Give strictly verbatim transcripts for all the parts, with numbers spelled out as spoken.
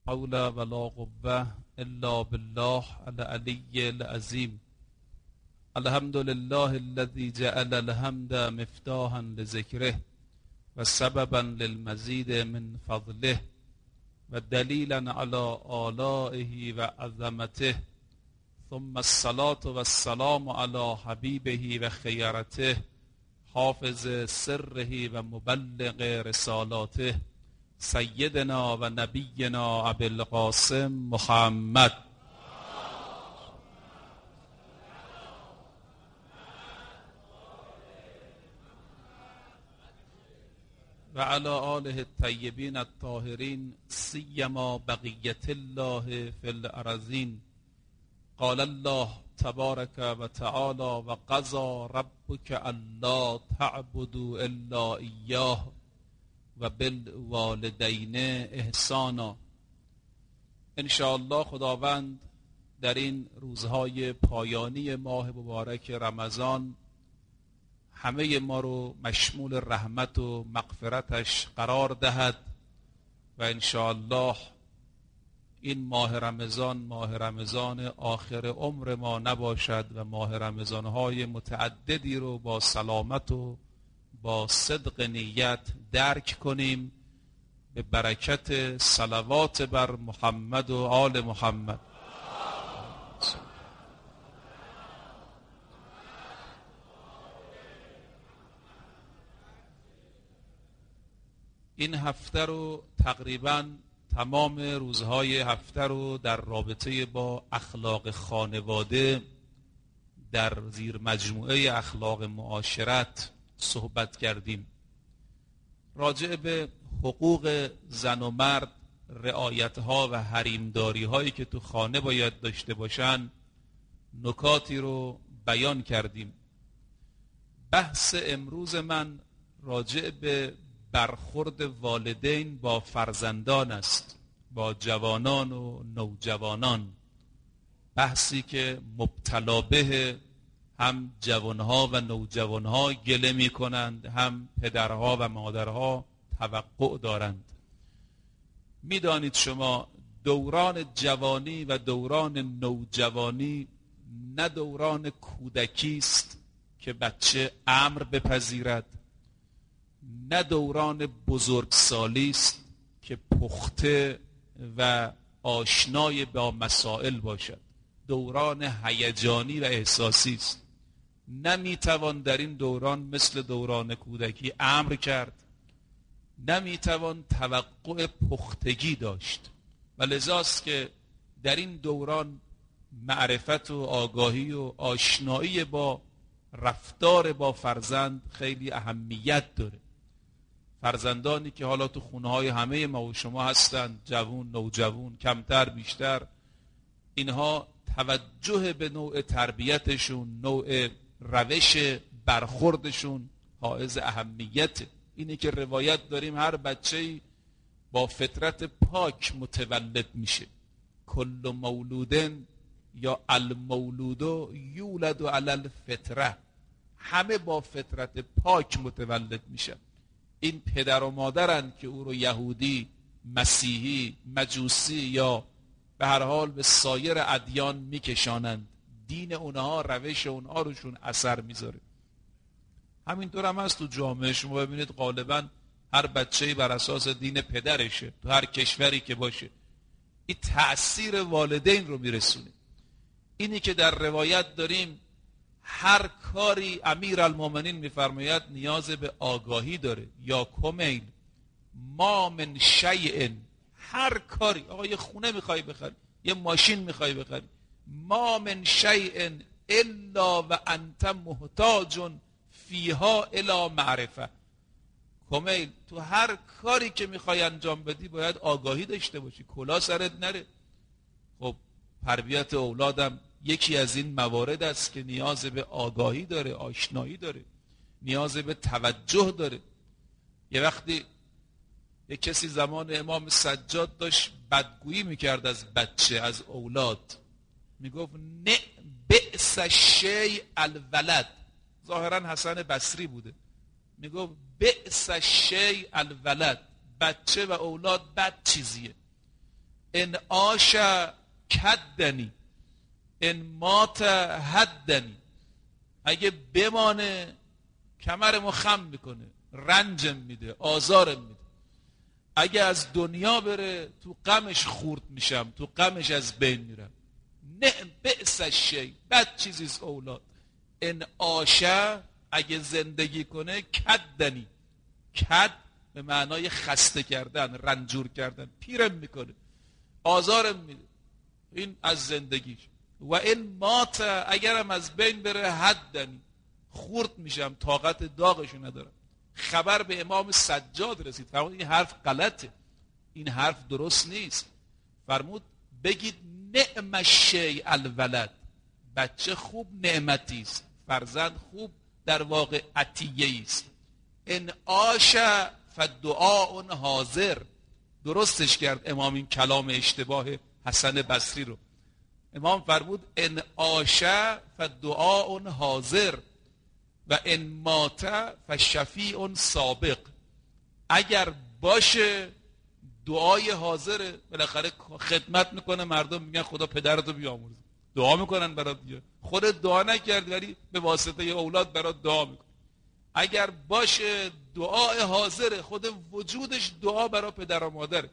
حول ولا قوة إلا بالله العلي العظيم. الحمد لله الذي جعل الحمد مفتاحا لذكره وسببا للمزيد من فضله ودليلا على آلائه وعظمته، ثم الصلاة والسلام على حبيبه وخيرته حافظ سره ومبلغ رسالاته سيدنا و نبينا ابي القاسم محمد. و علی آله الطیبین الطاهرین سیما بقیت الله فی الارضین. قال الله تبارک و تعالی و قضى ربک الا تعبدوا الا ایاه و بالوالدین احسانا. انشاءالله خداوند در این روزهای پایانی ماه مبارک رمضان همه ما رو مشمول رحمت و مغفرتش قرار دهد و انشاءالله این ماه رمضان ماه رمضان آخر عمر ما نباشد و ماه رمضانهای متعددی رو با سلامت و با صدق نیت درک کنیم به برکت صلوات بر محمد و آل محمد. این هفته رو تقریباً تمام روزهای هفته رو در رابطه با اخلاق خانواده در زیر مجموعه اخلاق معاشرت صحبت کردیم. راجع به حقوق زن و مرد، رعایتها و حریمداری هایی که تو خانه باید داشته باشن نکاتی رو بیان کردیم. بحث امروز من راجع به برخورد والدین با فرزندان است، با جوانان و نوجوانان، بحثی که مبتلا به هم جوانها و نوجوانها گله می کنند، هم پدرها و مادرها توقع دارند. می دانید شما دوران جوانی و دوران نوجوانی نه دوران کودکی است که بچه امر بپذیرد، نه دوران بزرگسالی است که پخته و آشنای با مسائل باشد. دوران هیجانی و احساسی است. نمیتوان در این دوران مثل دوران کودکی امر کرد، نمیتوان توقع پختگی داشت و لذاست که در این دوران معرفت و آگاهی و آشنایی با رفتار با فرزند خیلی اهمیت داره. فرزندانی که حالا تو خونه های همه ما و شما هستند، جوون، نوجوون، کمتر بیشتر، اینها توجه به نوع تربیتشون، نوع روش برخوردشون حائز اهمیت. اینه که روایت داریم هر بچه‌ای با فطرت پاک متولد میشه. کل مولودن یا المولودو یولد علی الفطره، همه با فطرت پاک متولد میشن. این پدر و مادرن که او رو یهودی، مسیحی، مجوسی یا به هر حال به سایر ادیان میکشانند. دین اونها، روش اونها روشون اثر میذاره. همینطور هم هست تو جامعه. شما ببینید غالبا هر بچه‌ای بر اساس دین پدرشه تو هر کشوری که باشه. این تأثیر والدین رو میرسونه. اینی که در روایت داریم هر کاری امیرالمومنین میفرماید نیاز به آگاهی داره. یا کمیل ما من شیء، هر کاری، آقا یه خونه میخوای بخری، یه ماشین میخوای بخری، ما من شیء الا و انت محتاج فیها الی معرفه. کمیل تو هر کاری که میخوای انجام بدی باید آگاهی داشته باشی، کلا سرت نره. خب تربیت اولادم یکی از این موارد است که نیاز به آگاهی داره، آشنایی داره، نیاز به توجه داره. یه وقتی یه کسی زمان امام سجاد داشت بدگویی میکرد از بچه، از اولاد، میگفت نه بئس الشیء الولد. ظاهرا حسن بصری بوده. میگفت بئس الشیء الولد، بچه و اولاد بد چیزیه. ان عاش کدنی ان مات هدنی، اگه بمانه کمرمو خم میکنه، رنجم میده، آزارم میده. اگه از دنیا بره تو غمش خورد میشم، تو غمش از بین میرم. نعم بئس الشیء، بد چیزیست اولاد. ان عاشه، اگه زندگی کنه، کدنی، کد به معنای خسته کردن، رنجور کردن، پیرم میکنه، آزارم میده. این از زندگیش. و این مات، اگرم از بین بره، هدنی، خورد میشم، طاقت داغشو ندارم. خبر به امام سجاد رسید، فرمود این حرف غلطه، این حرف درست نیست. فرمود بگید نعم الشیء الولد، بچه خوب نعمتی است، فرزند خوب در واقع عطیه است. ان عاش فدعاء حاضر، درستش کرد امام این کلام اشتباه حسن بصری رو. امام فرمود ان عاش فدعاء حاضر و ان مات فشفیع سابق، اگر باشه دعای حاضره، بالاخره خدمت میکنه، مردم میگن خدا پدرتو بیامرزه، دعا میکنن برات دیگه. خودت دعا نکردی ولی به واسطه اولاد برات دعا میکنه. اگر باشه دعای حاضره، خود وجودش دعا برای پدر و مادره.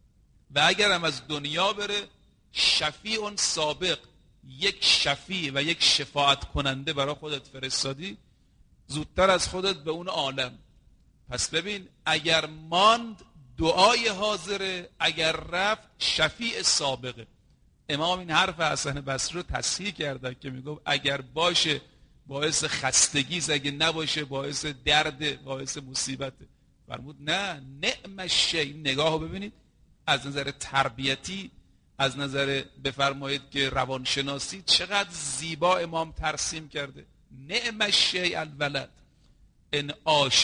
و اگر هم از دنیا بره، شفیع سابق، یک شفیع و یک شفاعت کننده برای خودت فرستادی، زودتر از خودت به اون عالم. پس ببین، اگر ماند دعای حاضره، اگر رفت شفیع سابقه. امام این حرف حسن بصری رو تصحیح کردن که میگفت اگر باشه باعث خستگیست، اگه نباشه باعث درد، باعث مصیبته. فرمود نه، نعم الشیء. نگاه رو ببینید، از نظر تربیتی، از نظر بفرمایید که روانشناسی چقدر زیبا امام ترسیم کرده. نعم الشیء الولد، ان عاش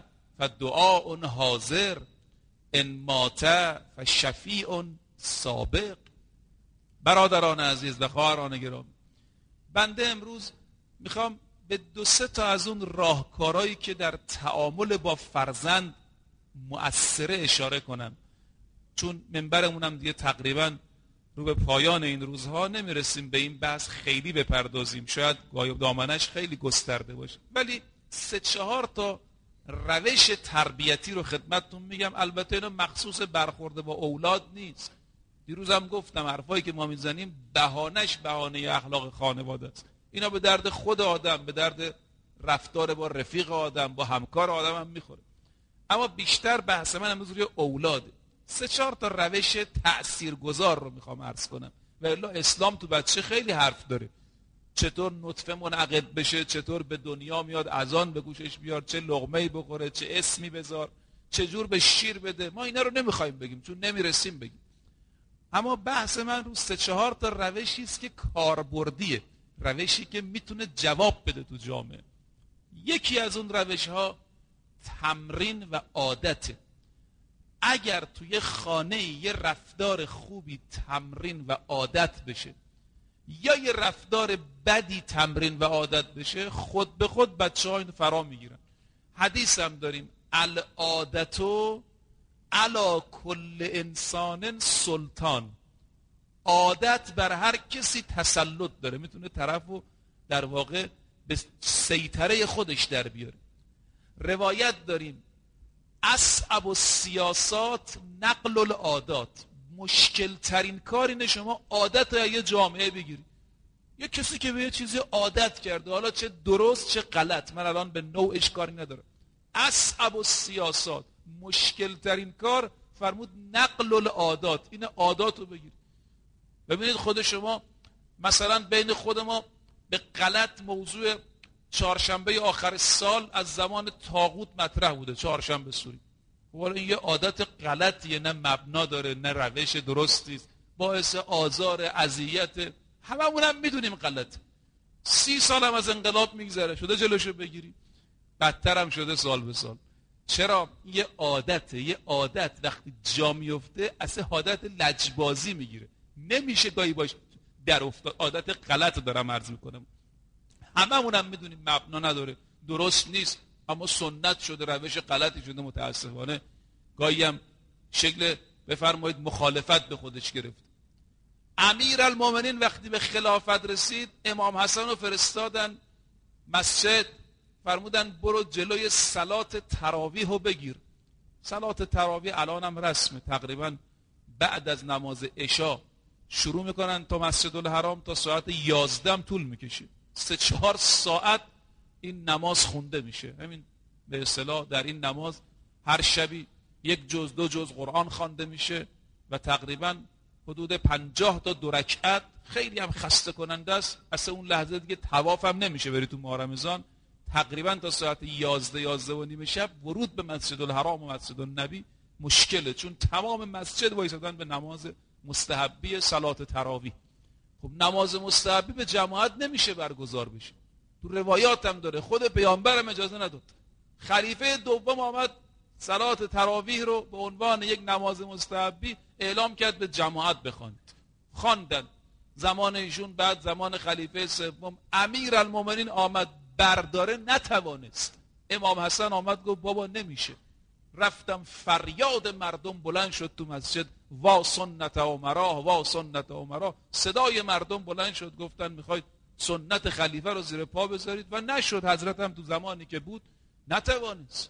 فدعاء حاضر ان مات فشفیع سابق. برادران عزیز و خواهران گرامی، بنده امروز میخوام به دو سه تا از اون راهکارهایی که در تعامل با فرزند مؤثره اشاره کنم، چون منبرمونم دیگه تقریبا رو به پایان این روزها، نمیرسیم به این بحث خیلی بپردازیم، شاید گاهی دامنش خیلی گسترده باشه، ولی سه چهار تا روش تربیتی رو خدمتتون میگم. البته اینا مخصوص برخورد با اولاد نیست. دیروزم گفتم حرفایی که ما میزنیم بهانش بهانه اخلاق خانواده است. اینا به درد خود آدم، به درد رفتار با رفیق آدم، با همکار آدم هم میخوره. اما بیشتر بحث من امروز روی اولاده. سه چهار تا روش تأثیرگذار رو میخوام عرض کنم. و الا اسلام تو بچه خیلی حرف داره. چطور نطفه منعقد بشه، چطور به دنیا میاد، اذان به گوشش بیار، چه لقمه‌ای بخوره، چه اسمی بذار، چه جور به شیر بده. ما اینا رو نمیخوایم بگیم چون نمیرسیم بگیم. اما بحث من رو سه چهار تا روشی است که کاربردیه، روشی که میتونه جواب بده تو جامعه. یکی از اون روش ها تمرین و عادته. اگر توی خانه یه رفتار خوبی تمرین و عادت بشه یا یه رفتار بدی تمرین و عادت بشه، خود به خود بچه ها این فرا میگیرن. حدیث هم داریم العادتو علی کل انسان سلطان، عادت بر هر کسی تسلط داره، میتونه طرفو در واقع به سیطره خودش در بیاره. روایت داریم اصعب السیاسات نقل العادات، مشکل ترین کار اینه شما عادت رو یه جامعه بگیری. یه کسی که به یه چیزی عادت کرده، حالا چه درست چه غلط، من الان به نوعش کاری ندارم. اصعب السیاسات، مشکل ترین کار، فرمود نقل العادات، این عادات رو بگیر. ببینید خود شما مثلا بین خود ما به غلط موضوع چهارشنبه آخر سال از زمان طاغوت مطرح بوده، چهارشنبه سوری. والا این یه عادت غلطیه، نه مبنا داره، نه روش درستی است، باعث آزار، اذیت، هممون هم میدونیم غلطه. سی سال هم از انقلاب میگذره، شده جلوشو بگیری، بدتر هم شده سال به سال. چرا؟ یه عادته. یه عادت وقتی جا میفته اصلا عادت لجبازی میگیره، نمیشه گاهی باش در افتاد. عادت غلط دارم عرض میکنم، هممون هم میدونیم مبنا نداره، درست نیست، اما سنت شده، روش غلطی شده، متاسفانه گاهی هم شکل بفرمایید مخالفت به خودش گرفت. امیرالمومنین وقتی به خلافت رسید امام حسن رو فرستادن مسجد، فرمودن برو جلوی صلات تراویح رو بگیر. صلات تراویح الان هم رسمه، تقریبا بعد از نماز عشا شروع میکنن تا مسجد الحرام تا ساعت یازده هم طول میکشه، سه چهار ساعت این نماز خونده میشه. همین به اصطلاح در این نماز هر شبی یک جز دو جز قرآن خوانده میشه و تقریبا حدود پنجاه تا دو رکعت. خیلی هم خسته کننده است، اصلا اون لحظه دیگه طواف هم نمیشه بری تو ماه رمضان. تقریبا تا ساعت یازده یازده و نیم شب ورود به مسجد الحرام و مسجد النبی مشکله، چون تمام مسجد وایسادن به نماز مستحبی صلات تراویح. خب نماز مستحبی به جماعت نمیشه برگزار بشه، تو روایات هم داره، خود پیامبر هم اجازه نداد. خلیفه دوم آمد صلات تراویح رو به عنوان یک نماز مستحبی اعلام کرد به جماعت بخوانید. خواندن زمان ایشون، بعد زمان خلیفه سوم امیرالمومنین آمد برداره، نتوانست. امام حسن آمد گفت بابا نمیشه. رفتم فریاد مردم بلند شد تو مسجد، وا سنت عمرا وا سنت عمرا. صدای مردم بلند شد، گفتن میخواید سنت خلیفه رو زیر پا بذارید و نشد. حضرت هم تو زمانی که بود نتوانست.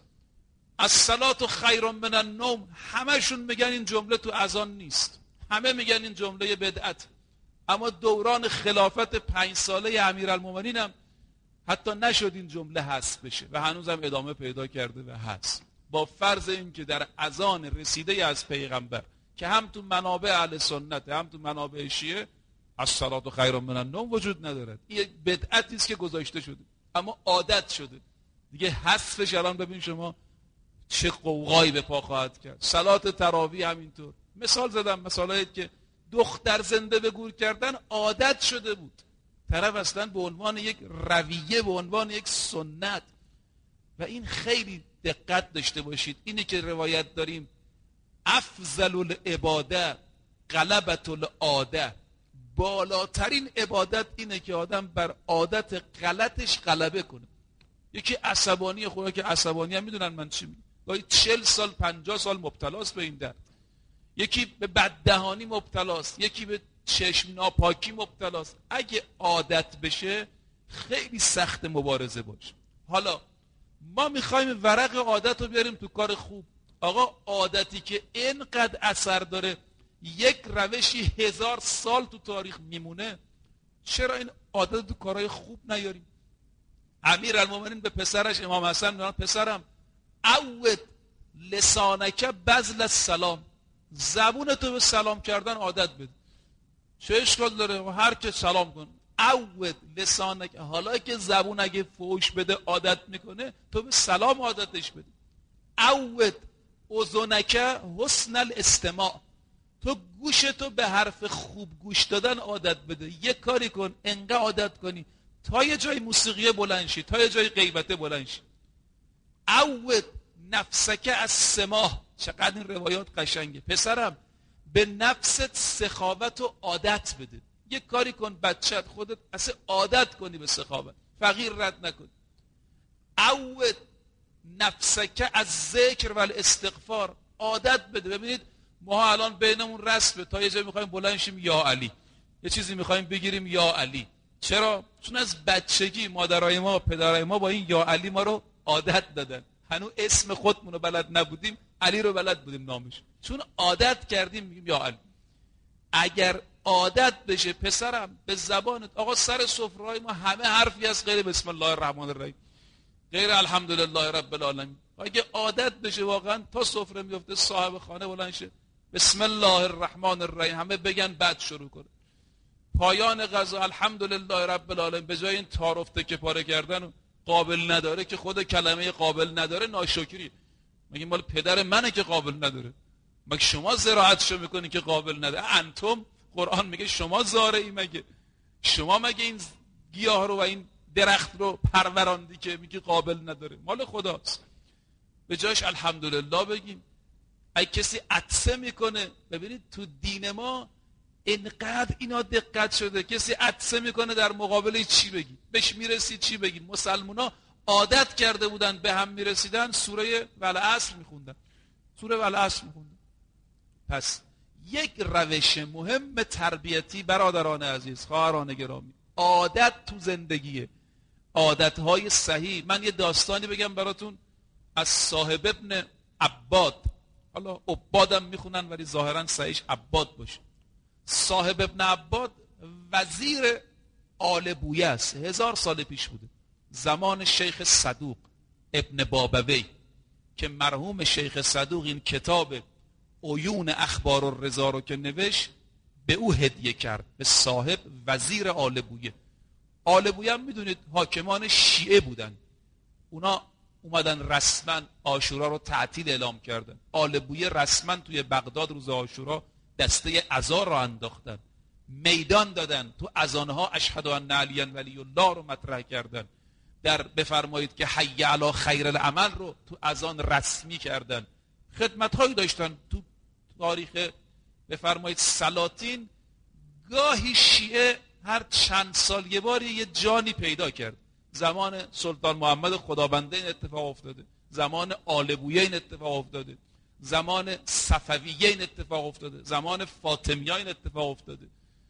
الصلاة خیر من النوم، همشون میگن این جمله تو اذان نیست، همه میگن این جمله بدعت. اما دوران خلافت پنج ساله امیرالمومنین هم حتی نشد این جمله حذف بشه و هنوزم ادامه پیدا کرده و هست، با فرض این که در اذان رسیده از پیغمبر که هم تو منابع اهل سنت هم تو منابع شیعه الصلاة خیر من النوم وجود ندارد. این بدعتی است که گذاشته شده اما عادت شده دیگه. حذفش الان ببین شما چه قوقایی به پا خواهد کرد. صلات تراویح همینطور. مثال زدم، مثالایی که دختر زنده به گور کردن عادت شده بود، طرف اصلا به عنوان یک رویه، به عنوان یک سنت. و این خیلی دقت داشته باشید. اینی که روایت داریم افضل العباده غلبة العاده، بالاترین عبادت اینه که آدم بر عادت غلطش غلبه کنه. یکی عصبانی، خدا که عصبانی هم میدونن من چی میگم، گاهی چل سال پنجاه سال مبتلاست به این درد. یکی به بددهانی مبتلاست، یکی به چشم ناپاکی مبتلاست. اگه عادت بشه خیلی سخت مبارزه باشه. حالا ما میخوایم ورق عادت رو بیاریم تو کار خوب. آقا عادتی که اینقدر اثر داره، یک روشی هزار سال تو تاریخ میمونه، چرا این عادت تو کارهای خوب نیاریم؟ امیرالمومنین به پسرش امام حسن میگن پسرم عود لسانک بذل السلام، زبون تو به سلام کردن عادت بده. چه اشکال داره هر که سلام کن؟ عود لسانک، حالا که زبون اگه فوش بده عادت میکنه، تو به سلام عادتش بده. عود اذنک حسن الاستماع، تو گوش تو به حرف خوب گوش دادن عادت بده. یک کاری کن انقدر عادت کنی تا یه جای موسیقی بلند شی، تا یه جای غیبته بلند شی. عود نفسک از سماح، چقدر این روایات قشنگه. پسرم به نفست سخاوت و عادت بده. یک کاری کن بچت خودت اصلا عادت کنی به سخاوت، فقیر رد نکن. عود نفسک از ذکر و الاستغفار، عادت بده. ببینید ما الان بینمون رسمه تا یه جایی میخوایم بلند شیم یا علی، یه چیزی میخوایم بگیریم یا علی. چرا؟ چون از بچگی مادرای ما پدرای ما با این یا علی ما رو عادت دادن. هنوز اسم خودمون رو بلد نبودیم، علی رو بلد بودیم نامش، چون عادت کردیم میگیم یا علی. اگر عادت بشه پسرم به زبانت، آقا سر سفره‌های ما همه حرفی از غیر بسم الله الرحمن الرحیم، غیر الحمدلله رب العالمین. اگه عادت بشه واقعا تا سفره میفته صاحب خانه بلند شه بسم الله الرحمن الرحیم همه بگن بعد شروع کنه. پایان غذا الحمدلله رب العالمین، به جای این تعارفته که پاره کردن قابل نداره که خود کلمه قابل نداره ناشکری. مگه مال پدر منه که قابل نداره؟ مگه شما زراعتشو میکنی که قابل نداره؟ انتم، قرآن میگه شما زارعی، مگه شما مگه این گیاه رو و این درخت رو پروراندی که میگی قابل نداره؟ مال خداست. به جایش الحمدلله بگیم. اگه کسی عطسه میکنه، ببینید تو دین ما اینقدر اینا دقت شده، کسی عطسه میکنه در مقابل چی بگی؟ بهش میرسید چی بگی؟ مسلمونا عادت کرده بودن به هم میرسیدن سوره والعصر میخوندن، سوره والعصر میخوندن. پس یک روش مهم تربیتی برادران عزیز، خواهران گرامی، عادت تو زندگیه، عادتهای صحیح. من یه داستانی بگم براتون از صاحب ابن عباد. حالا عبادم میخونن ولی ظاهرا صحیحش عباد باشه. صاحب ابن عباد وزیر آل بویه است. هزار سال پیش بوده، زمان شیخ صدوق ابن بابوی که مرحوم شیخ صدوق این کتاب عیون اخبار الرضا رو که نوشت به او هدیه کرد، به صاحب وزیر آل بویه. آل بویه هم میدونید حاکمان شیعه بودن، اونا اومدن رسما عاشورا رو تعطیل اعلام کردن. آل بویه رسما توی بغداد روز عاشورا دسته عزا رو انداختن، میدان دادن، تو اذانها اشهد ان علی ولی الله رو مطرح کردن، در بفرمایید که حی علی خیر العمل رو تو اذان رسمی کردن. خدمت‌هایی داشتن تو تاریخ بفرمایید سلاطین. گاهی شیعه هر چند سال یه باری یه جانی پیدا کرد. زمان سلطان محمد خدابنده این اتفاق افتاده، زمان آل بویه این اتفاق افتاده، زمان صفویه این اتفاق افتاده، زمان فاطمیه این اتفاق افتاده.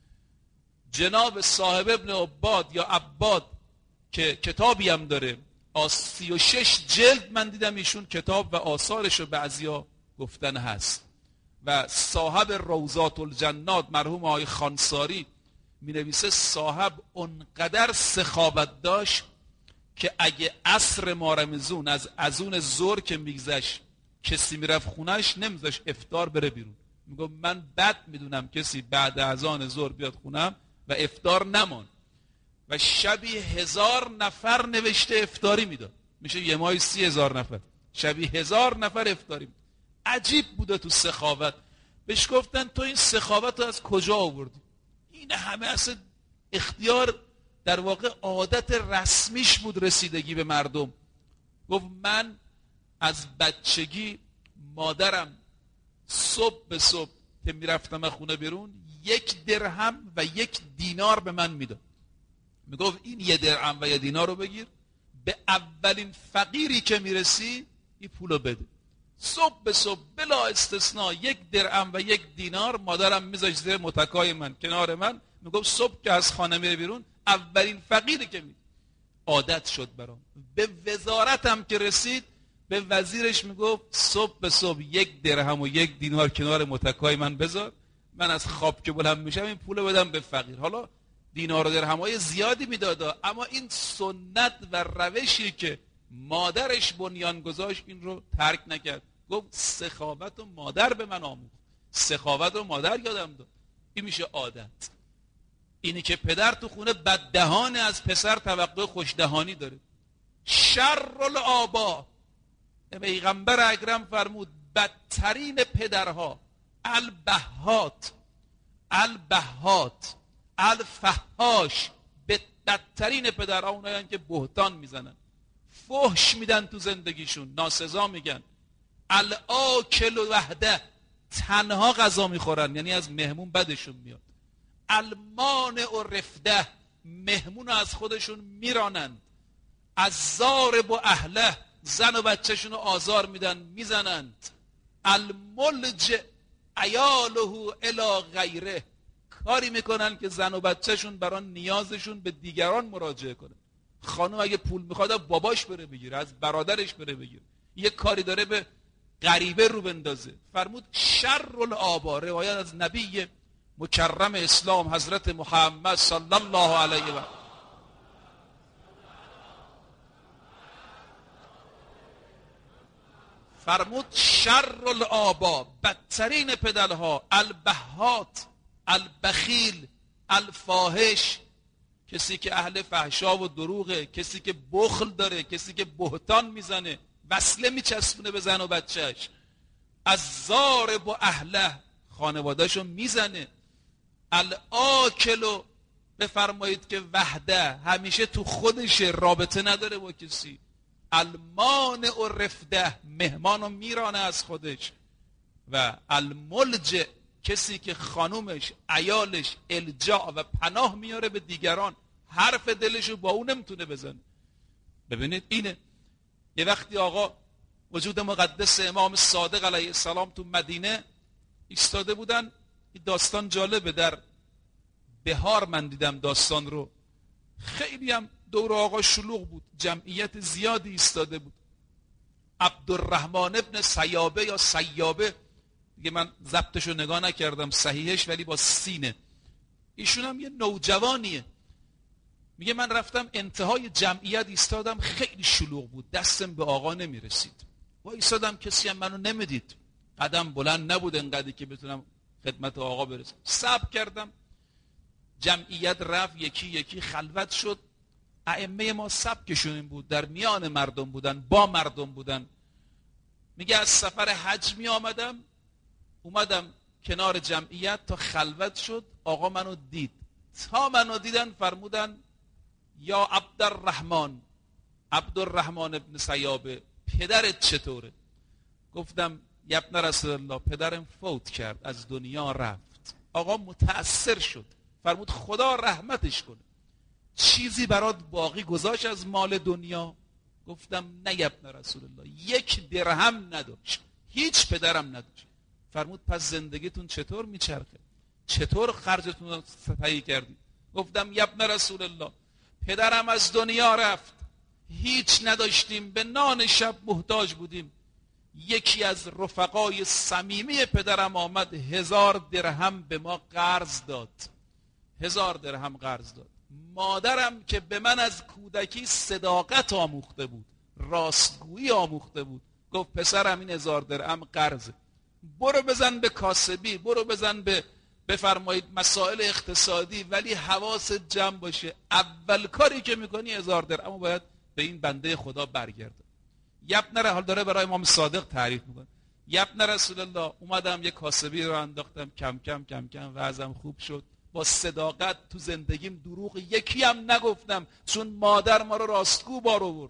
جناب صاحب ابن عباد یا عباد که کتابی هم داره، سی و شش جلد من دیدم ایشون کتاب و آثارش رو بعضیا گفتن هست. و صاحب روضات الجنات مرحوم آقای خانساری می نویسه صاحب اونقدر سخاوت داشت که اگه عصر مارمزون از ازون زور که میگذشت کسی میرفت خونش نمیذاش افطار بره بیرون. میگم من بد میدونم کسی بعد اذان ظهر بیاد خونم و افطار نمان. و شبی هزار نفر نوشته افطاری میداد، میشه یه ماهی سی هزار نفر، شبی هزار نفر افطاری میداد. عجیب بوده تو سخاوت. بهش گفتن تو این سخاوت رو از کجا آوردی؟ این همه اصلا اختیار در واقع عادت رسمیش بود رسیدگی به مردم. گفت من از بچگی مادرم صبح به صبح که میرفتم خونه بیرون یک درهم و یک دینار به من میداد. میگفت این یه درهم و یه دینار رو بگیر، به اولین فقیری که میرسی این پولو بده. صبح به صبح بلا استثناء یک درهم و یک دینار مادرم میذاشت زیر متکای من کنار من. میگفت صبح که از خانه میره بیرون اولین فقیری که می عادت شد برام. به وزارتم که رسید به وزیرش میگفت صبح به صبح یک درهم و یک دینار کنار متکای من بذار، من از خواب که بلند میشم این پولو بدم به فقیر. حالا دینار و درهمای زیادی میداد، اما این سنت و روشی که مادرش بنیان گذاشت این رو ترک نکرد. گفت سخاوت و مادر به من آموخت، سخاوت و مادر یادم داد. این میشه عادت. اینی که پدر تو خونه بددهان از پسر توقع خوشدهانی داره. شر الآبا، پیغمبر اکرم فرمود بدترین پدرها البهات البهات الفحاش، بدترین پدرها اونایی که بهتان میزنن، فحش میدن تو زندگیشون، ناسزا میگن. الاکل وحده، تنها غذا میخورن، یعنی از مهمون بدشون میاد. المانع و رفده، مهمون از خودشون میرانند. از ضارب و اهله، زن و بچهشون رو آزار میدن میزنند. الملجئ عیاله الی غیره، کاری میکنن که زن و بچهشون برای نیازشون به دیگران مراجعه کنه. خانم اگه پول میخواد باباش بره بگیره، از برادرش بره بگیره، یه کاری داره به غریبه رو بندازه. فرمود شر الآبا، روایت از نبی مکرم اسلام حضرت محمد صلی الله علیه و فرمود شر الآبا، بدترین پدرها البهات البخیل الفاحش، کسی که اهل فحشا و دروغه، کسی که بخل داره، کسی که بهتان میزنه، وصله میچسبونه به زن و بچهش. از ضارب و اهله، خانوادهشو میزنه. الاکلو، بفرمایید که وحده، همیشه تو خودش، رابطه نداره با کسی. المانع و رفده، مهمانو میرانه از خودش. و الملجئ، کسی که خانومش عیالش الجا و پناه میاره به دیگران، حرف دلشو با اون نمیتونه بزنه. ببینید اینه. یه وقتی آقا وجود مقدس امام صادق علیه السلام تو مدینه ایستاده بودن. این داستان جالبه، در بهار من دیدم داستان رو، خیلی هم دور آقا شلوغ بود، جمعیت زیادی ایستاده بود. عبدالرحمن ابن سیابه یا سیابه دیگه، من ضبطش رو نگاه نکردم صحیحش، ولی با سینه. ایشون هم یه نوجوانیه. میگه من رفتم انتهای جمعیت ایستادم، خیلی شلوغ بود، دستم به آقا نمیرسید. و ایستادم، کسی هم منو نمیدید، قدم بلند نبود انقدری که بتونم خدمت آقا برسم. صبر کردم، جمعیت رفت، یکی یکی خلوت شد. ائمه ما سبکشون این بود، در میان مردم بودن، با مردم بودن. میگه از سفر حج می آمدم، اومدم کنار جمعیت تا خلوت شد، آقا منو دید. تا منو دیدن فرمودن یا عبدالرحمن، عبدالرحمن ابن سیابه، پدرت چطوره؟ گفتم یا ابن رسول الله، پدرم فوت کرد، از دنیا رفت. آقا متأثر شد، فرمود خدا رحمتش کنه، چیزی برات باقی گذاشت از مال دنیا؟ گفتم نه یا ابن رسول الله، یک درهم نداشت، هیچ پدرم نداشت. فرمود پس زندگیتون چطور میچرخه؟ چطور خرجتون رو تهیه کردید؟ گفتم یا ابن رسول الله، پدرم از دنیا رفت، هیچ نداشتیم، به نان شب محتاج بودیم. یکی از رفقای صمیمی پدرم آمد، هزار درهم به ما قرض داد، هزار درهم قرض داد. مادرم که به من از کودکی صداقت آموخته بود، راستگویی آموخته بود، گفت پسرم این هزار درهم قرضه، برو بزن به کاسبی، برو بزن به بفرمایید مسائل اقتصادی، ولی حواست جمع باشه، اول کاری که میکنی هزار درهم باید به این بنده خدا برگرده. یبن حال داره برای امام صادق تعریف میکنه. یبن رسول الله، اومدم یه کاسبی رو انداختم، کم کم کم کم وضعم خوب شد. با صداقت تو زندگیم دروغ یکی هم نگفتم، چون مادر ما رو راستگو بار آورد.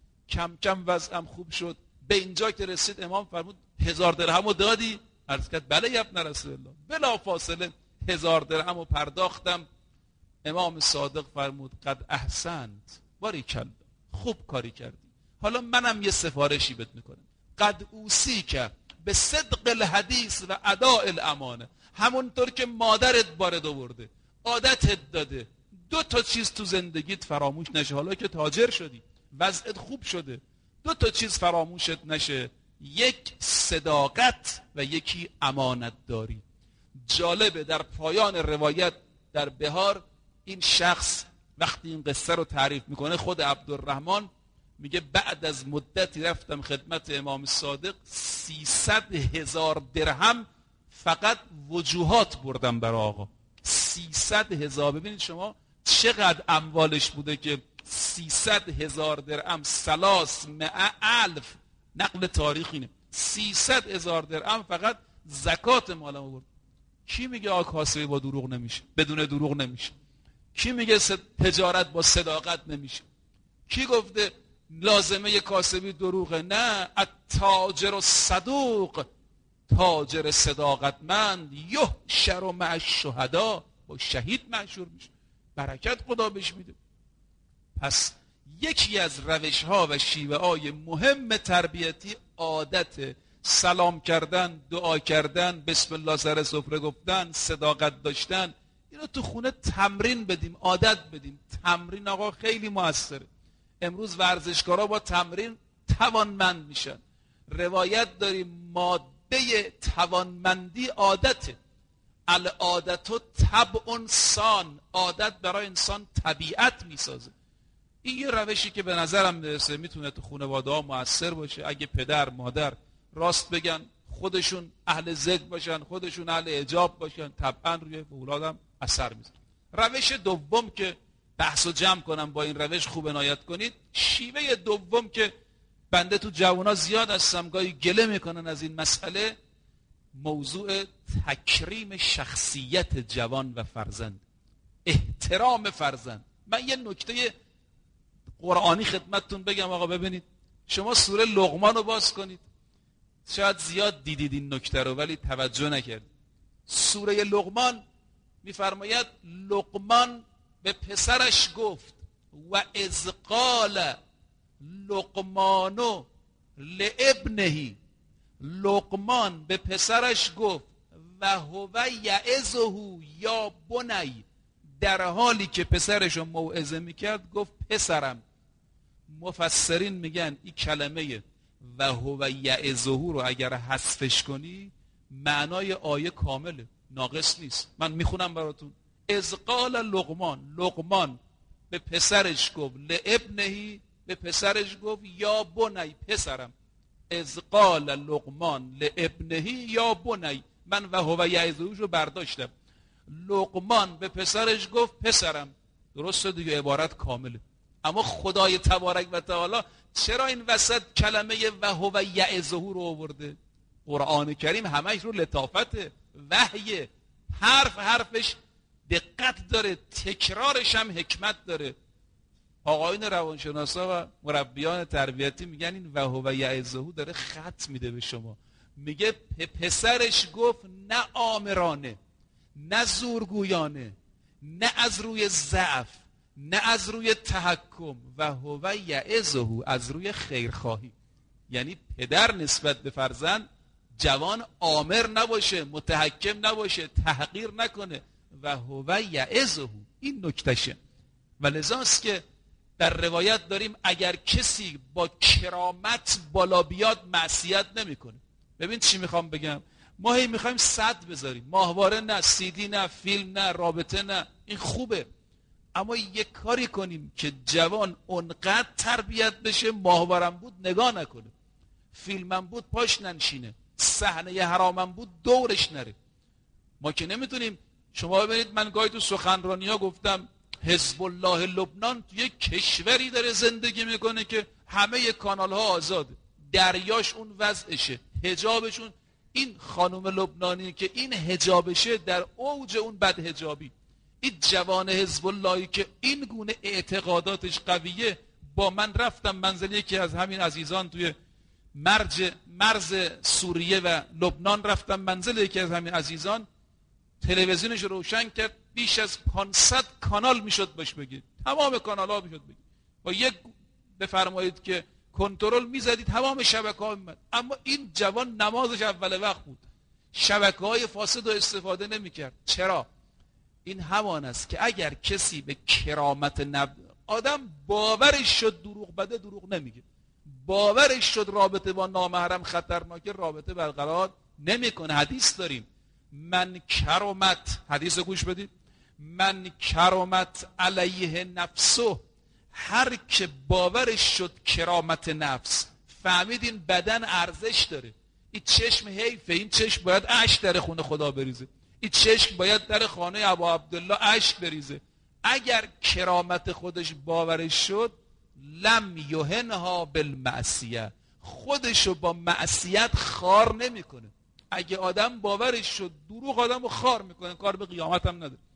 کم کم وضعم خوب شد. به اینجا که رسید امام فرمود هزار درهم رو دادی؟ عرض کرد بله یبن رسول الله. بلا فاصله هزار درهم رو پرداختم. امام صادق فرمود قد احسنت، باریکلا، خوب کاری کردی. حالا منم یه سفارشی بهت میکنم، قد اوصیک به صدق الحدیث و اداء الامانه. همونطور که مادرت وارد آورده، عادتت داده، دو تا چیز تو زندگیت فراموش نشه. حالا که تاجر شدی، وضعت خوب شده، دو تا چیز فراموشت نشه، یک صداقت و یکی امانت داری. جالبه در پایان روایت در بهار این شخص وقتی این قصه رو تعریف میکنه، خود عبدالرحمن میگه بعد از مدتی رفتم خدمت امام صادق، سیصد هزار درهم فقط وجوهات بردم برای آقا. سیصد هزار، ببینید شما چقدر اموالش بوده که سیصد هزار درهم، سلاس مئة الف، نقل تاریخ اینه، سیصد هزار درهم فقط زکات مالم برد. کی میگه آقا کاسبی با دروغ نمیشه، بدون دروغ نمیشه؟ کی میگه تجارت با صداقت نمیشه؟ کی گفته لازمه کاسبی دروغه؟ نه، التاجر الصدوق، تاجر صداقتمند، یحشر مع الشهدا، با شهید محشور میشه، برکت خدا بهش میده. پس یکی از روش ها و شیوه های مهم تربیتی عادت سلام کردن، دعا کردن، بسم الله سر سفره گفتن، صداقت داشتن. اینو تو خونه تمرین بدیم، عادت بدیم. تمرین آقا خیلی موثره. امروز ورزشکارا با تمرین توانمند میشن. روایت داریم ماده توانمندی عادته. العادت طبع سان، عادت برای انسان طبیعت میسازه. این یه روشی که به نظرم میرسه میتونه تو خانواده ها موثر باشه. اگه پدر مادر راست بگن، خودشون اهل ذکر باشن، خودشون اهل حجاب باشن، طبعا روی اولادم اثر میذاره. روش دوم که بحث و جمع کنم با این روش خوب عنایت کنید، شیوه دوم که بنده تو جوانا زیاد هستم گاهی گله میکنن از این مسئله، موضوع تکریم شخصیت جوان و فرزند، احترام فرزند. من یه نکته قرآنی خدمتتون بگم آقا. ببینید شما سوره لقمان رو باز کنید، شاید زیاد دیدید این نکته رو ولی توجه نکردید. سوره لقمان میفرماید لقمان به پسرش گفت و اذ قال لقمانو لابنه، لقمان به پسرش گفت و هو یعظه یا بنی، در حالی که پسرش رو موعظه میکرد گفت پسرم. مفسرین میگن این کلمه و هو یعظه رو اگر حذفش کنی معنای آیه کامله، ناقص نیست. من میخونم براتون. اذ قال لقمان، لقمان به پسرش گفت، لابنهی، به پسرش گفت یا بنی، پسرم. اذ قال لقمان لابنهی یا بنی، من و هو یعظه رو برداشتم. لقمان به پسرش گفت پسرم. درسته دیگه، عبارت کامله. اما خدای تبارک و تعالی چرا این وسط کلمه و هو یعظه رو آورده؟ قرآن کریم همش رو لطافت وحی، حرف حرفش دقت داره، تکرارش هم حکمت داره. آقایون روانشناسا و مربیان تربیتی میگن این و هو یعظه داره خط میده به شما. میگه پسرش گفت نه آمرانه، نه زورگویانه، نه از روی ضعف، نه از روی تحکم، و هو یعظه از روی خیرخواهی. یعنی پدر نسبت به فرزند جوان آمر نباشه، متحکم نباشه، تحقیر نکنه، و هو یعظه. این نکتشه. و لذاست که در روایت داریم اگر کسی با کرامت بالا بیاد معصیت نمیکنه. ببین چی میخوام بگم، ما هی میخوایم صد بذاریم، ماهواره نه، سیدی نه، فیلم نه، رابطه نه، این خوبه، اما یک کاری کنیم که جوان اونقدر تربیت بشه ماهوارم بود نگاه نکنه، فیلمم بود پاش ننشینه، صحنه حرامم بود دورش نره. ما که نمیتونیم. شما ببینید من گاهی تو سخنرانی ها گفتم حزب الله لبنان تو یک کشوری داره زندگی میکنه که همه کانال ها آزاده، دریاش اون وضعشه، حجابشون، این خانم لبنانی که این حجابشه در اوج اون بد حجابی، این جوان حزب اللهی که این گونه اعتقاداتش قویه. با من رفتم منزل یکی از همین عزیزان توی مرج مرز سوریه و لبنان، رفتم منزل یکی از همین عزیزان، تلویزیونش روشن کرد، بیش از پانصد کانال میشد باش بگید، تمام کانال ها میشد بگید، با یک بفرمایید که کنترل میزدید تمام شبکه ها میمد. اما این جوان نمازش اول وقت بود، شبکه های فاسد رو استفاده نمیکرد. چرا؟ این همان است که اگر کسی به کرامت نب... آدم باورش شد دروغ بده دروغ نمیگه، باورش شد رابطه با نامحرم خطرناکه رابطه برقرار نمیکنه. حدیث داریم من کرامت، حدیث رو گوش بدید، من کرامت علیه نفسه، هر که باورش شد کرامت نفس، فهمیدین بدن ارزش داره، این چشم حیفه، این چشم باید اشک در خونه خدا بریزه، این چشم باید در خانه ابا عبدالله اشک بریزه. اگر کرامت خودش باورش شد لم یهنها بالمعصیه، خودشو با معصیت خار نمیکنه. اگه آدم باورش شد دروغ آدمو خار میکنه، کار به قیامت هم نداره.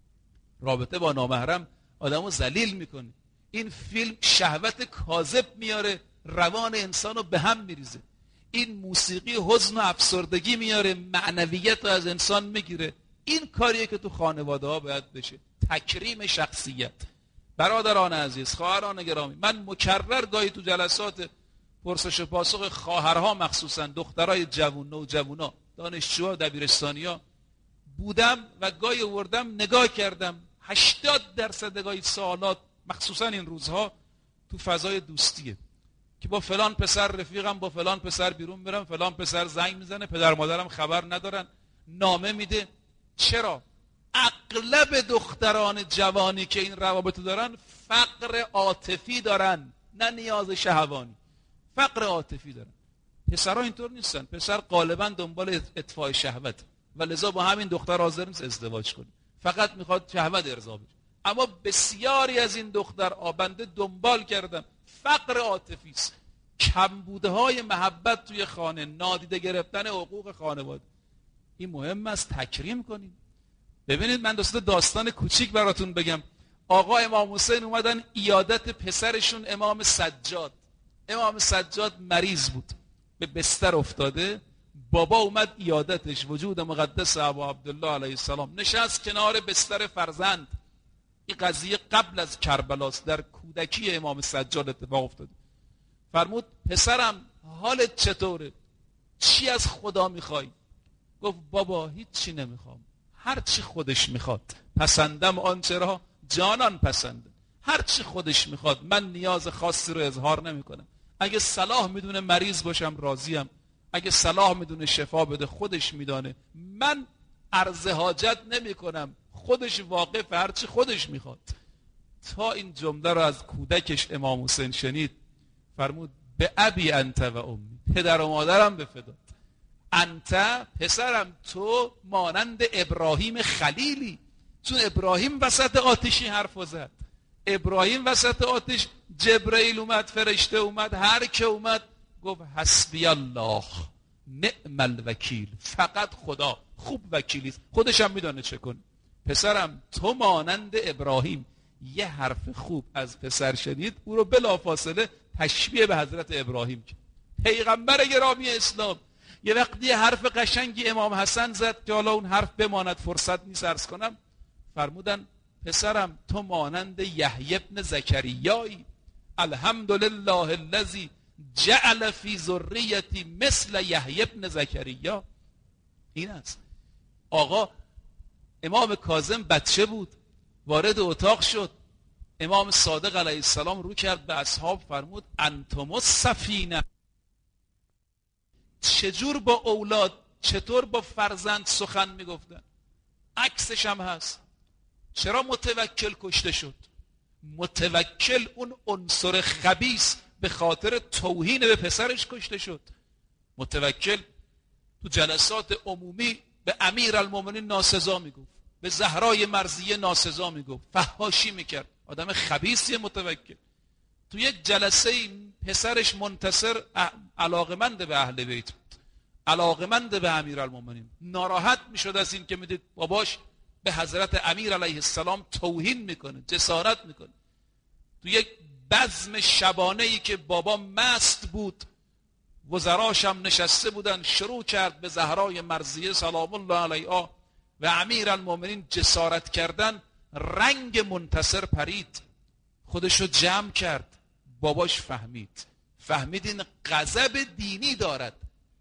رابطه با نامحرم آدمو ذلیل میکنه. این فیلم شهوت کاذب میاره، روان انسانو به هم میریزه. این موسیقی حزن و افسردگی میاره، معنویت رو از انسان میگیره. این کاریه که تو خانواده ها باید بشه، تکریم شخصیت. برادران عزیز، خواهران گرامی، من مکرر گاهی تو جلسات پرسش و پاسخ خواهرها، مخصوصا دخترای جوون، نوجوانا، دانشجوها، دبیرستانیا بودم و گاهی آوردم نگاه کردم، هشتاد درصد گاهی سوالات مخصوصا این روزها تو فضای دوستیه که با فلان پسر رفیقم، با فلان پسر بیرون میرم، فلان پسر زنگ میزنه، پدر مادرم خبر ندارن، نامه میده. چرا؟ اغلب دختران جوانی که این روابط دارن فقر عاطفی دارن، نه نیاز شهوانی، فقر عاطفی دارن. پسرها اینطور نیستن، پسر غالبا دنبال اطفاء شهوت و لذا با همین دختر حاضر نیست ازدواج کنه، فقط میخواد شهوت ارضا بشه. اما بسیاری از این دختر آبنده دنبال کردم، فقر عاطفی است، کمبودهای محبت توی خانه، نادیده گرفتن حقوق خانواده. این مهم است تکریم کنیم. ببینید من دوست داستان کوچیک براتون بگم. آقا امام حسین اومدن عیادت پسرشون امام سجاد. امام سجاد مریض بود، به بستر افتاده، بابا اومد عیادتش، وجود مقدس ابا عبدالله علیه السلام، نشست کنار بستر فرزند. این قضیه قبل از کربلاست، در کودکی امام سجاد اتفاق افتاده. فرمود پسرم حالت چطوره؟ چی از خدا میخوای؟ گفت بابا هیچ چی نمیخوام، هر چی خودش میخواد. پسندم آنچه را جانان پسنده، هر چی خودش میخواد، من نیاز خاصی رو اظهار نمیکنم. اگه صلاح میدونه مریض باشم راضیم، اگه صلاح میدونه شفا بده خودش میدانه، من عرض حاجت نمی کنم، خودش واقف هر چی خودش میخواد. تا این جمله رو از کودکش امام حسین شنید، فرمود به ابی انت و امی، پدر و مادرم به فدات. انت پسرم، تو مانند ابراهیم خلیلی. چون ابراهیم وسط آتشی حرف زد، ابراهیم وسط آتش، جبرئیل اومد، فرشته اومد، هر که اومد گفت حسبی الله نعم الوکیل، فقط خدا خوب وکیلیست، خودش هم میدانه چه کنه. پسرم تو مانند ابراهیم. یه حرف خوب از پسر شنید، او رو بلافاصله تشبیه به حضرت ابراهیم کرد. پیغمبر گرامی اسلام یه وقتی یه حرف قشنگی امام حسن زد که حالا اون حرف بماند، فرصت نیست عرض کنم. فرمودن پسرم تو مانند یحیی ابن زکریایی. الحمدلله الذی جعل فی ذریتی مثل یحیی ابن زکریا. این است. آقا امام کاظم بچه بود، وارد اتاق شد، امام صادق علیه السلام رو کرد به اصحاب، فرمود انتم السفینه. چجور با اولاد، چطور با فرزند سخن میگفتن؟ عکسش هم هست. چرا متوکل کشته شد؟ متوکل اون عنصر خبیث به خاطر توهین به پسرش کشته شد. متوکل تو جلسات عمومی به امیرالمومنین ناسزا میگفت، به زهرای مرضیه ناسزا میگفت، فحاشی میکرد. آدم خبیثی متوکل. تو یک جلسه پسرش منتصر علاقمند به اهل بیت بود، علاقمند به امیرالمومنین، ناراحت میشد از این که میدید باباش به حضرت امیر علیه السلام توهین میکنه، جسارت میکنه. تو یک بزم شبانه ای که بابا مست بود، وزراش هم نشسته بودن، شروع کرد به زهرای مرضیه سلام الله علیها و امیرالمومنین جسارت کردن. رنگ منتصر پرید، خودشو جمع کرد. باباش فهمید، فهمید این غضب دینی دارد،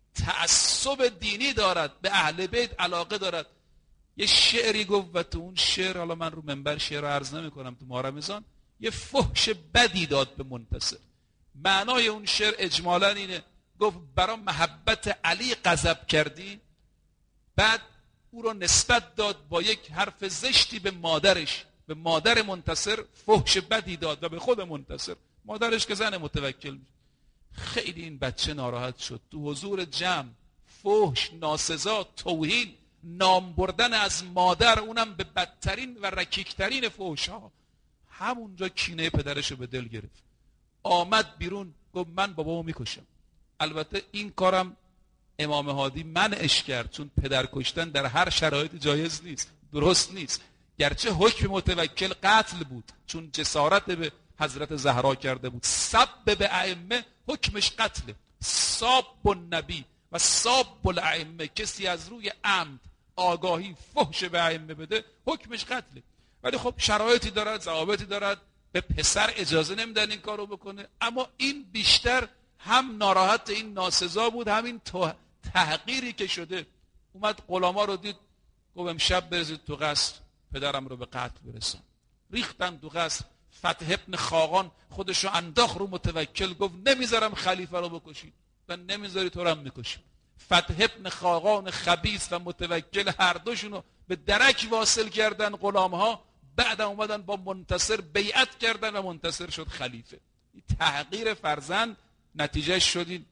تعصب دینی دارد، به اهل بیت علاقه دارد. یه شعری گفت و تو اون شعر، حالا من رو منبر شعر رو عرض نمی کنم تو ماه رمضان، یه فحش بدی داد به منتصر. معنای اون شعر اجمالا اینه، گفت برای محبت علی غضب کردی، بعد او رو نسبت داد با یک حرف زشتی به مادرش، به مادر منتصر فحش بدی داد و به خود منتصر، مادرش که زن متوکل میشه. خیلی این بچه ناراحت شد. تو حضور جمع فحش، ناسزا، توهین، نام بردن از مادر، اونم به بدترین و رکیکترین فحش ها. همونجا کینه پدرشو به دل گرفت، آمد بیرون گفت من بابامو میکشم. البته این کارم امام هادی منعش کرد، چون پدر کشتن در هر شرایط جایز نیست، درست نیست. گرچه حکم متوکل قتل بود، چون جسارت به حضرت زهرا کرده بود. سب به ائمه حکمش قتله. ساب النبی و ساب الائمه، کسی از روی عمد آگاهی فحش به ائمه بده حکمش قتله. ولی خب شرایطی دارد، ضوابطی دارد، به پسر اجازه نمیدن این کارو بکنه. اما این بیشتر هم ناراحت این ناسزا بود، همین تحقیری که شده. اومد غلاما رو دید، گفت امشب برزید تو قصر، پدرم رو به قتل برسان. ریختن تو قصر. فتح ابن خاقان خودشو انداخت رو متوکل، گفت نمیذارم خلیفه رو بکشی، و نمیذاری تو رو هم میکشیم. فتح ابن خاقان خبیث و متوکل هر دوشونو به درک واصل کردن غلامها. بعد اومدن با منتصر بیعت کردن و منتصر شد خلیفه. تحقیر فرزند نتیجه شدین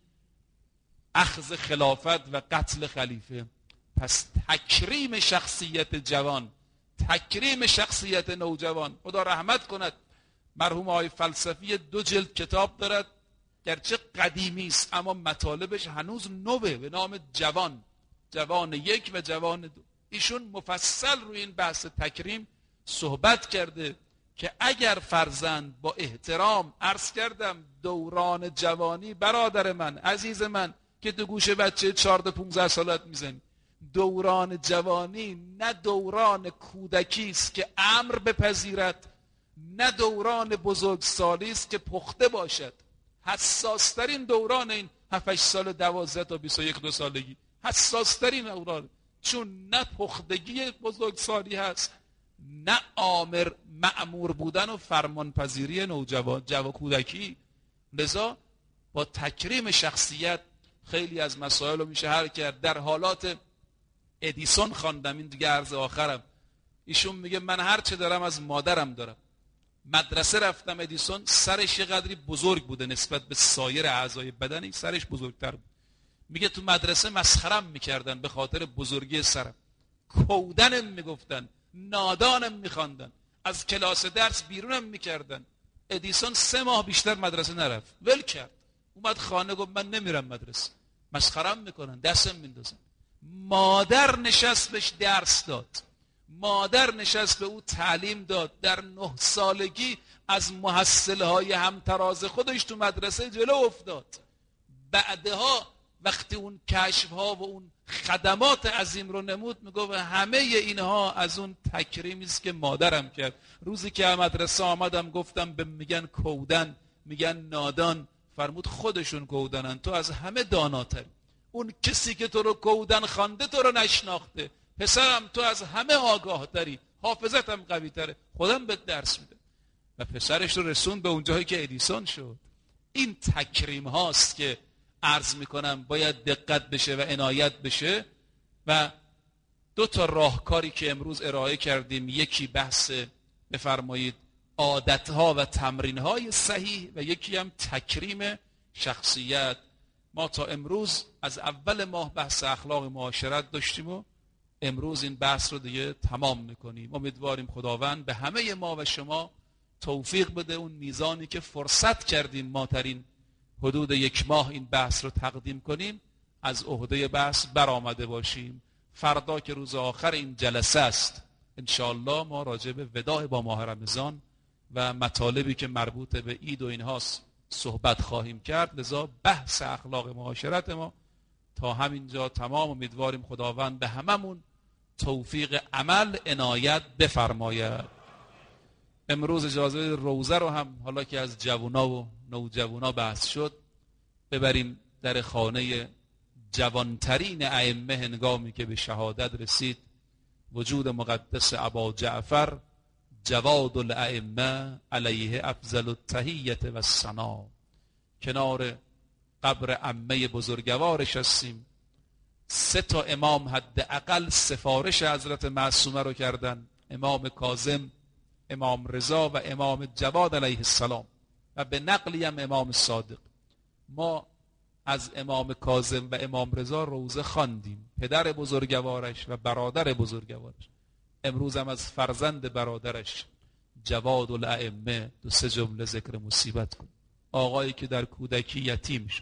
اخذ خلافت و قتل خلیفه. پس تکریم شخصیت جوان، تکریم شخصیت نوجوان. خدا رحمت کند مرحوم آقای فلسفی دو جلد کتاب دارد، گرچه قدیمی است اما مطالبش هنوز نوه، به نام جوان، جوان یک و جوان دو. ایشون مفصل روی این بحث تکریم صحبت کرده که اگر فرزند با احترام، عرض کردم دوران جوانی، برادر من عزیز من که تو گوش بچه چهارده پونزده سالت میزنی، دوران جوانی نه دوران کودکی است که امر بپذیرد، نه دوران بزرگسالی است که پخته باشد. حساس ترین دوران این هفت هشت سال، دوازده تا بیست و یک دو سالگی، حساس ترین دوران. چون نه پختگی بزرگسالی هست، نه آمر مأمور بودن و فرمانپذیری نوجوان جوان کودکی. لذا با تکریم شخصیت خیلی از مسائل رو میشه حل کرد. در حالات ادیسون خواندم، این دیگه عرض آخرم، ایشون میگه من هر چه دارم از مادرم دارم. مدرسه رفتم، ادیسون سرش یه قدری بزرگ بوده نسبت به سایر اعضای بدنی، سرش بزرگتر بود. میگه تو مدرسه مسخرم میکردن به خاطر بزرگی سرم، کودنم میگفتن، نادانم میخواندن، از کلاس درس بیرونم میکردن. ادیسون سه ماه بیشتر مدرسه نرفت، ول کرد، اومد خانه گفت من نمیرم مدرسه، مسخرم میکنن، دستم میندازن. مادر نشست بهش درس داد، مادر نشست به او تعلیم داد. در نه سالگی از محصله های همتراز خودش تو مدرسه جلو افتاد. بعدها وقتی اون کشف ها و اون خدمات عظیم رو نمود، میگه همه اینها از اون تکریمی است که مادرم کرد. روزی که مدرسه آمدم گفتم به میگن کودن، میگن نادان، فرمود خودشون کودنن، تو از همه داناتری. اون کسی که تو رو کودن خوانده تو رو نشناخته. پسرم تو از همه آگاه تری، حافظتم قوی تره، خودم به درس میده. و پسرش رو رسون به اونجایی که ادیسون شد. این تکریم هاست که عرض میکنم باید دقت بشه و عنایت بشه. و دو تا راهکاری که امروز ارائه کردیم، یکی بحث بفرمایید عادتها و تمرینهای صحیح و یکی هم تکریم شخصیت. ما تا امروز از اول ماه بحث اخلاق معاشرت داشتیم و امروز این بحث رو دیگه تمام میکنیم. امیدواریم خداوند به همه ما و شما توفیق بده اون میزانی که فرصت کردیم ما در این حدود یک ماه این بحث رو تقدیم کنیم، از عهده بحث برآمده باشیم. فردا که روز آخر این جلسه است، انشاءالله ما راجع به وداع با ماه رمضان و مطالبی که مربوط به عید و اینهاست صحبت خواهیم کرد. لذا بحث اخلاق معاشرت ما تا همینجا تمام. امیدواریم خداوند به هممون توفیق عمل عنایت بفرماید. امروز اجازه روزه رو هم حالا که از جوونا و نوجوانا بحث شد ببریم در خانه جوانترین ائمه هنگامی که به شهادت رسید وجود مقدس ابا جعفر جواد الائمه علیه افضل التحیة و الثنا. کنار قبر عمه بزرگوارش هستیم. سه تا امام حداقل سفارش حضرت معصومه رو کردن، امام کاظم، امام رضا و امام جواد علیه السلام، و به نقلی هم امام صادق. ما از امام کاظم و امام رضا روزه خواندیم، پدر بزرگوارش و برادر بزرگوارش. امروز هم از فرزند برادرش جواد الائمه دو سه جمله ذکر مصیبت کن. آقایی که در کودکی یتیم شد،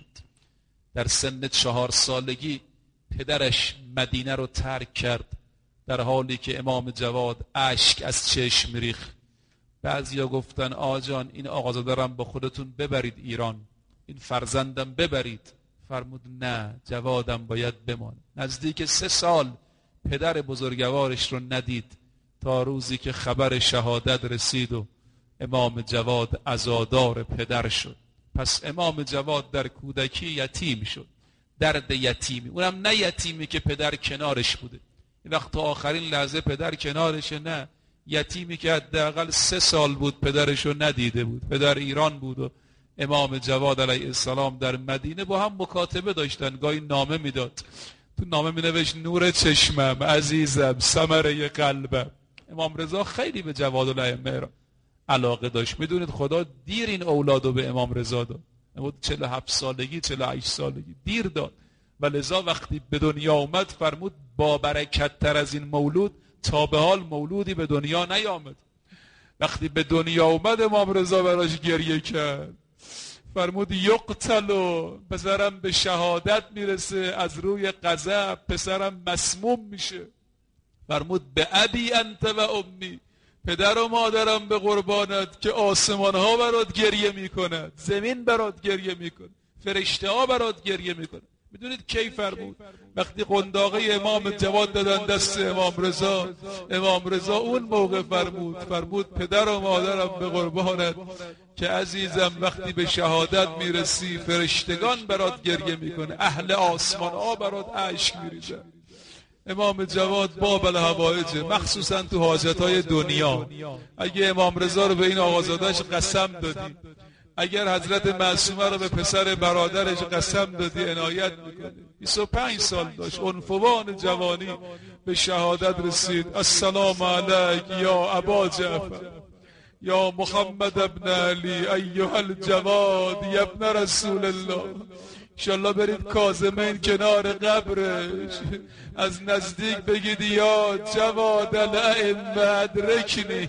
در سن چهار سالگی پدرش مدینه رو ترک کرد، در حالی که امام جواد اشک از چشم ریخت. بعضیا گفتن آجان این آقازاده رو با خودتون ببرید ایران، این فرزندم ببرید. فرمود نه، جوادم باید بمانه. نزدیک سه سال پدر بزرگوارش رو ندید تا روزی که خبر شهادت رسید و امام جواد عزادار پدر شد. پس امام جواد در کودکی یتیم شد، درد یتیمی، اونم نه یتیمی که پدر کنارش بوده، این وقت تا آخرین لحظه پدر کنارشه، نه، یتیمی که حداقل سه سال بود پدرش رو ندیده بود. پدر ایران بود و امام جواد علیه السلام در مدینه با هم مکاتبه داشتن، گاهی نامه میداد، تو نامه می نوشت نور چشمم، عزیزم، ثمره قلبم. امام رضا خیلی به جواد الائمه علاقه داشت. میدونید خدا دیر این اولادو به امام رضا داد، چهل و هفت سالگی چهل و هشت سالگی دیر داد، و لذا وقتی به دنیا اومد فرمود با برکت تر از این مولود تا به حال مولودی به دنیا نیامد. وقتی به دنیا اومد امام رضا براش گریه کرد، فرمود یقتلو، پسرم به شهادت میرسه، از روی غضب پسرم مسموم میشه. فرمود به ابی انت و امی، پدر و مادرم به قربانت که آسمان ها برات گریه میکند، زمین برات گریه میکند، فرشته ها برات گریه میکند. میدونید کی فرمود؟ وقتی قنداقه امام جواد دادن دست امام رضا، امام رضا اون موقع فرمود فرمود پدر و مادرم به قربانت که عزیزم وقتی به شهادت میرسی فرشتگان برات گریه میکنه، اهل آسمان ها برات اشک میریزن. امام جواد باب الحوائج، مخصوصا تو حاجتهای دنیا. اگه امام رضا رو به این آقازادهش قسم دادی، اگر حضرت معصومه رو به پسر برادرش قسم دادی، عنایت میکنه. بیست و پنج سال داشت، عنفوان جوانی به شهادت رسید. السلام علیک یا ابا جعفر یا محمد ابن علی ایها الجواد یا ابن رسول الله. انشالله برید کاظمین کنار قبرش از نزدیک بگید یا جواد الائمه ادرکنی،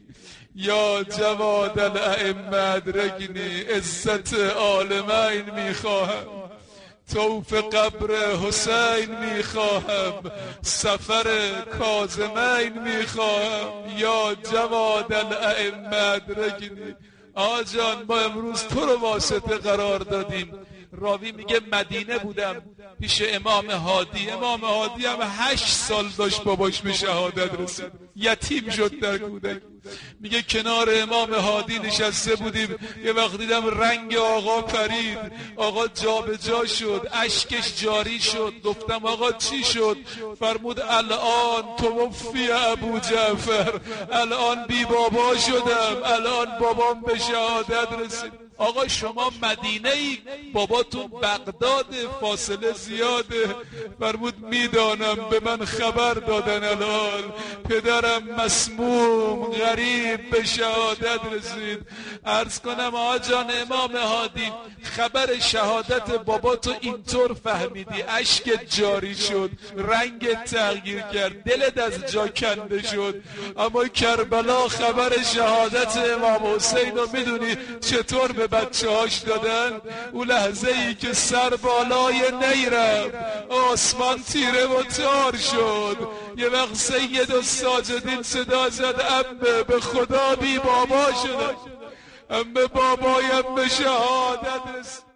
یا جواد الائمه ادرکنی. عزت عالمین میخواهم، طوف قبر حسین میخواهم، سفر کاظمین میخواهم. یا جواد الائمه ادرکنی. آقا جان ما امروز تو رو واسطه قرار دادیم. راوی میگه مدینه بودم پیش امام هادی. امام هادی هم هشت سال داشت باباش به شهادت رسید، یتیم شد در کودک. میگه کنار امام هادی نشسته بودیم، یه وقت دیدم رنگ آقا پرید، آقا جا به جا شد، اشکش جاری شد. گفتم آقا چی شد؟ فرمود الان توفی ابو جعفر، الان بی بابا شدم، الان بابام به شهادت رسید. آقا شما مدینه ای، باباتون بغداد، فاصله زیاده. فرمود میدانم، به من خبر دادن الان پدرم مسموم غریب به شهادت رسید. عرض کنم آقا جان امام هادی، خبر شهادت باباتو اینطور فهمیدی، اشک جاری شد، رنگ تغییر کرد، دلت از جا کنده شد. اما کربلا خبر شهادت امام حسین رو میدونی چطور به بچه هاش دادن؟ اون لحظه ای که سر بالای نیرم آسمان تیره و تار شد، یه وقت سید الساجدین صدا زد امه به خدا بی بابا شدن، امه بابایم به شهادت رسید.